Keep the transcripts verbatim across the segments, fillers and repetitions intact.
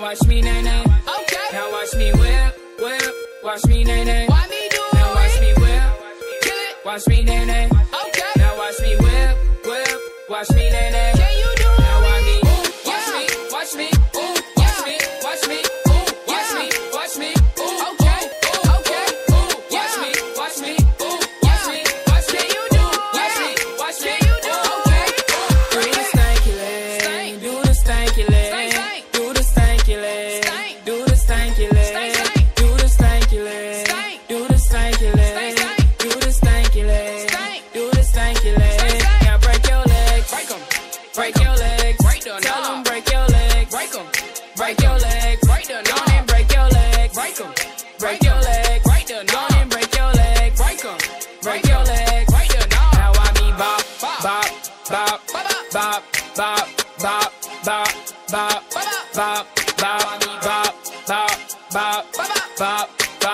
watch me nay nay. Okay. Now watch me whip, whip. Watch me nay nay. Why me do it? Now watch me whip. Kill it. Watch me nay nay. Okay. Now watch me whip, whip. Watch me nay nay. Can you do it? Now watch me. Ooh, watch yeah. me. Watch me. Ooh, watch yeah. me. Watch me. Ooh, watch yeah. me. Watch me. Ooh, okay. Ooh, okay. Ooh, watch yeah. me. Watch me. Ooh, watch yeah. me. Watch me. Can you do it? Watch me. Watch me. Can you do it? Okay. Do the stanky leg. Do the stanky leg. Do the stanky leg. Do the stanky leg. Do the stanky leg. Do the stanky leg. Do the stanky leg. Do the stanky leg. Now break your legs. Break 'em. Break your legs. Tell them break your legs. Break 'em. Break your legs. Break the knob and break your legs. Break 'em. Break your legs. Break the knob and break your legs. Break 'em. Break your legs. Break the knob. Now I mean bop, bop, bop, bop, bop, bop, bop, bop, bop, bop, bop, bop, bop, bop, bop, bop,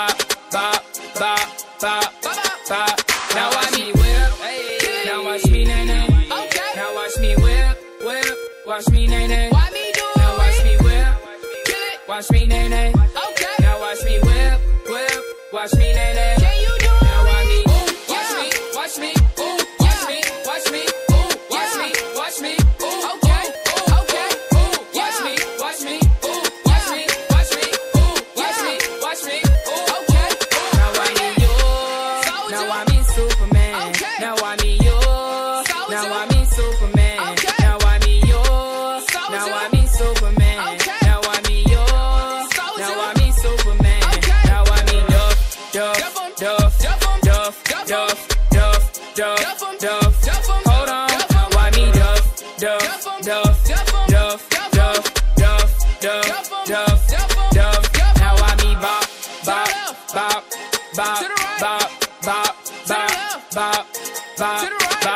bop, bop, bop, bop. Now watch me whip. Now watch me nay nay. Okay. Now watch me whip, whip. Watch me nay nay. Why me do it? Now watch me whip. Kill it. Watch me nay nay. Okay. Now watch me whip, whip. Watch me nay nay. Can you do it? Now watch me. Ooh, watch me. Watch me. Ooh, watch me. Watch me. Ooh, watch me. Watch me. Ooh, okay. Ooh, okay. Ooh, watch me. Watch me. Ooh, watch me. Watch me. Ooh, watch me. Watch me. Ooh, okay. Now I me you. Now I me Superman. Okay. Now I me you. Now I me Superman. Okay. Now I me you. Now I me Superman. Okay. Now I me you. Now I me Superman. Okay. Now I me Duff, Duff, Duff, Duff, Duff, Duff, Duff, Duff, Duff. Hold on. Now I me Duff, Duff, Duff, Duff, Duff, Duff, Duff, Duff, Duff. Now I me bop, bop, bop, bop, bop, bop, bop, bop, bop, bop,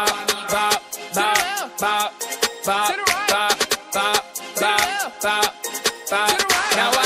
bop, bop, bop, bop, bop, bop, bop, bop, bop. Now